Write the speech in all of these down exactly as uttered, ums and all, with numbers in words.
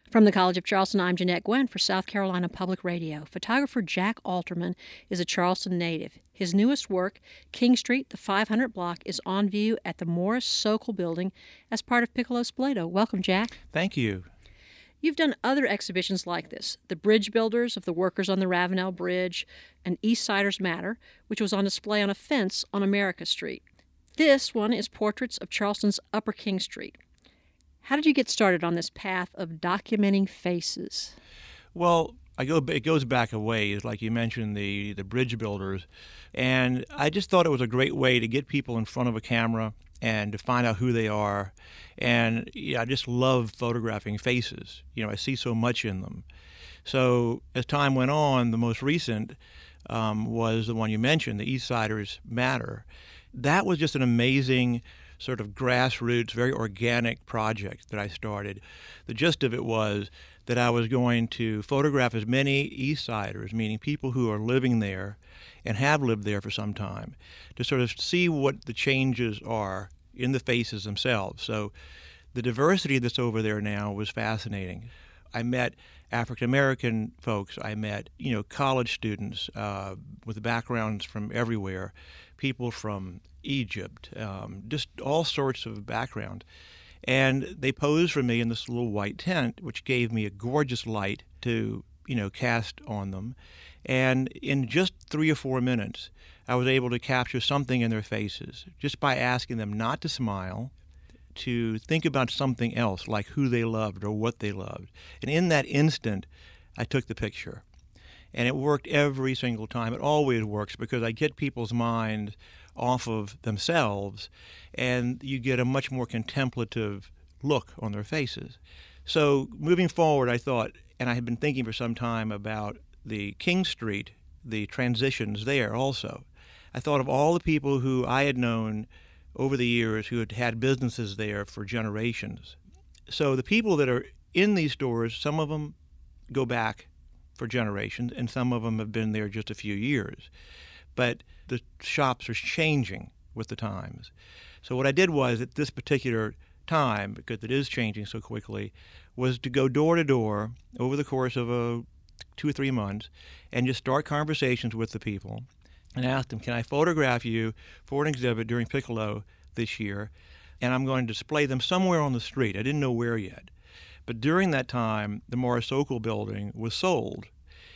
From the College of Charleston, I'm Jeanette Gwynn for South Carolina Public Radio. Photographer Jack Alterman is a Charleston native. His newest work, King Street, the five hundred block, is on view at the Morris Sokol Building as part of Piccolo Spoleto. Welcome, Jack. Thank you. You've done other exhibitions like this, The Bridge Builders of the Workers on the Ravenel Bridge, and East Siders Matter, which was on display on a fence on America Street. This one is portraits of Charleston's Upper King Street. How did you get started on this path of documenting faces? Well, I go. It goes back a ways, like you mentioned, the, the bridge builders. And I just thought it was a great way to get people in front of a camera and to find out who they are. And yeah, I just love photographing faces. You know, I see so much in them. So as time went on, the most recent um, was the one you mentioned, the East Siders Matter. That was just an amazing sort of grassroots, very organic project that I started. The gist of it was that I was going to photograph as many East Siders, meaning people who are living there and have lived there for some time, to sort of see what the changes are in the faces themselves. So the diversity that's over there now was fascinating. I met African American folks. I met, you know, college students uh, with backgrounds from everywhere, people from Egypt, um, just all sorts of background. And they posed for me in this little white tent, which gave me a gorgeous light to, you know, cast on them. And in just three or four minutes, I was able to capture something in their faces just by asking them not to smile, to think about something else, like who they loved or what they loved. And in that instant, I took the picture. And it worked every single time. It always works because I get people's minds off of themselves, and you get a much more contemplative look on their faces. So moving forward, I thought, and I had been thinking for some time about the King Street, the transitions there also. I thought of all the people who I had known over the years who had had businesses there for generations. So the people that are in these stores, some of them go back for generations, and some of them have been there just a few years. But the shops are changing with the times. So what I did was, at this particular time, because it is changing so quickly, was to go door to door over the course of a, two or three months and just start conversations with the people and ask them, can I photograph you for an exhibit during Piccolo this year? And I'm going to display them somewhere on the street. I didn't know where yet. But during that time, the Morris Sokol building was sold,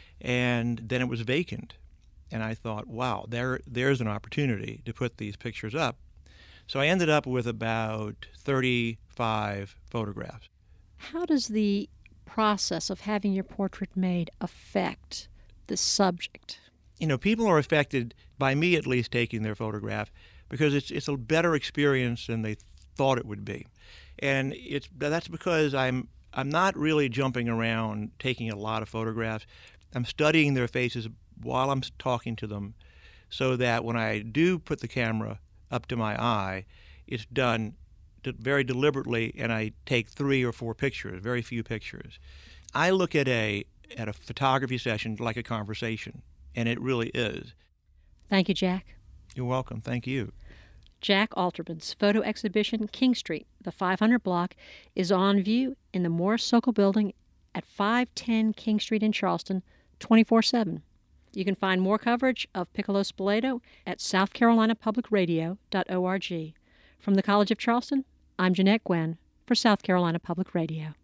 and then it was vacant. And I thought, wow, there, there's an opportunity to put these pictures up. So I ended up with about thirty-five photographs. How does the process of having your portrait made affect the subject? You know, people are affected, by me at least, taking their photograph, because it's it's a better experience than they thought it would be. And it's that's because I'm I'm not really jumping around taking a lot of photographs. I'm studying their faces while I'm talking to them, so that when I do put the camera up to my eye, it's done very deliberately, and I take three or four pictures, very few pictures. I look at a at a photography session like a conversation, and it really is. Thank you, Jack. You're welcome. Thank you. Jack Alterman's photo exhibition, King Street, the five hundred block, is on view in the Morris Sokol Building at five ten King Street in Charleston, twenty-four seven. You can find more coverage of Piccolo Spoleto at south carolina public radio dot org. From the College of Charleston, I'm Jeanette Gwynn for South Carolina Public Radio.